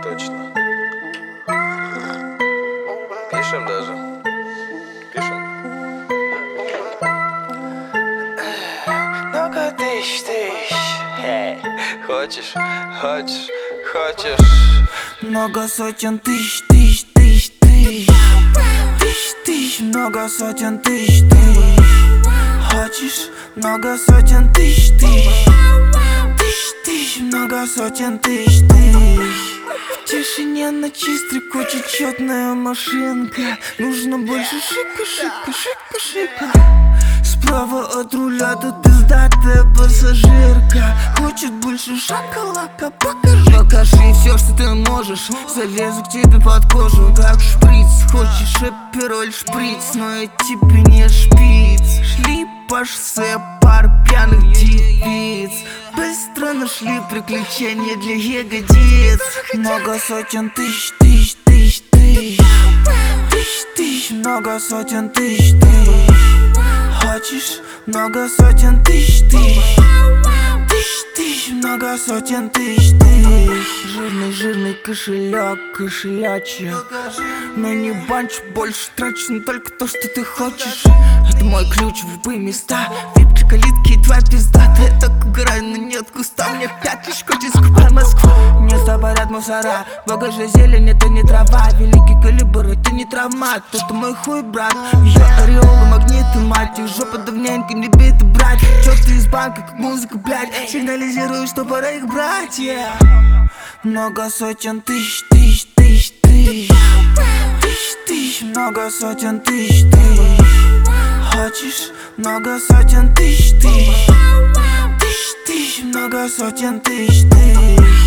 Точно. Пишем даже. Пишем. Много тысяч. Хочешь? Много сотен тысяч. Много сотен тысяч. Хочешь? Много сотен тысяч. Много сотен тысяч. В тишине на чистой куче четная машинка. Нужно больше шика. Справа от руля тут пиздатая пассажирка. Хочет больше шоколада, покажи все, что ты можешь. Залезу к тебе под кожу, как шприц. Хочешь эпироль шприц, но я тебе не шпиц. Шли по шоссе пар пьяных девиц. Быстро нашли приключения для ягодиц. Много сотен тысяч. Много сотен тысяч. Хочешь? Много сотен тысяч. Много сотен тысяч. Жирный кошелячья. Но не банч, больше трачу на только то, что ты хочешь. Это мой ключ в любые места. Випки, калитки и твоя пизда. Ты так угораю, но нет куста. Мне 5 лишь хочет скупать Москву. Не стопорят мусора. Багажа зелень, это не трава. Великий калибр, это не травмат. Это мой хуй, брат. Я ореолы, магниты, мать. И жопа давненько не биты, брать. Чё ты из банка, как музыка, блядь. Сигнализирую, что пора их брать, Много сотен тысяч. Много сотен тысяч. Хочешь? Много сотен тысяч. Много сотен тысяч.